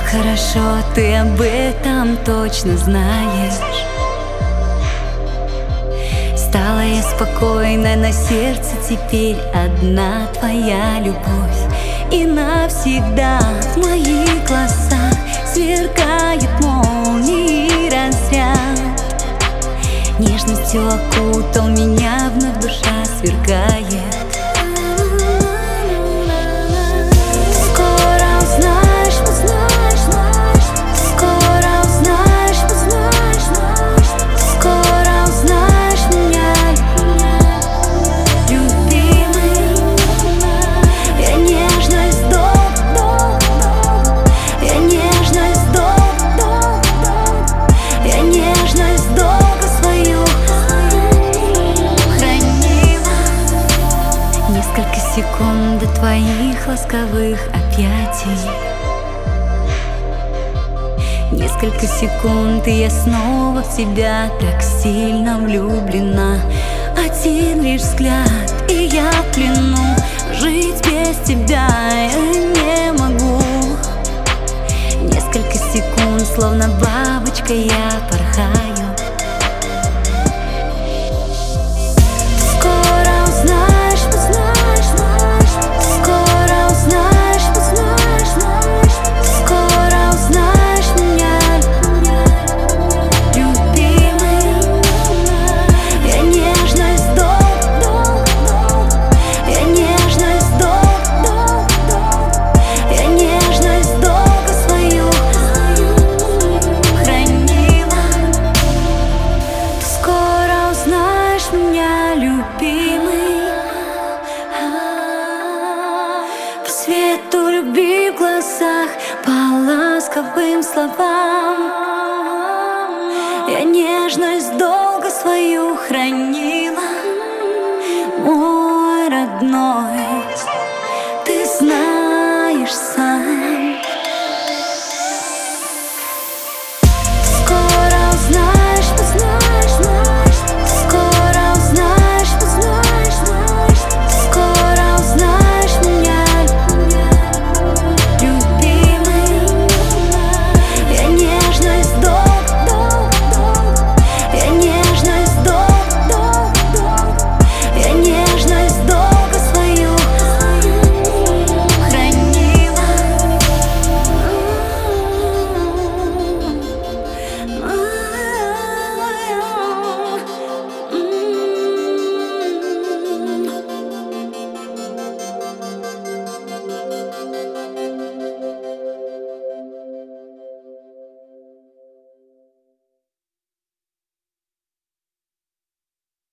хорошо, ты об этом точно знаешь. Стала я спокойной, на сердце теперь одна твоя любовь. И навсегда в моих глазах сверкает молнией разряд. Нежностью окутал меня, вновь душа сверкает. Несколько секунд до твоих ласковых объятий. Несколько секунд, и я снова в тебя так сильно влюблена. Один лишь взгляд, и я в плену. Жить без тебя я не могу. Несколько секунд, словно бабочка, я порхаю. Свету любви в глазах, по ласковым словам. Я нежность долго свою хранила, мой родной.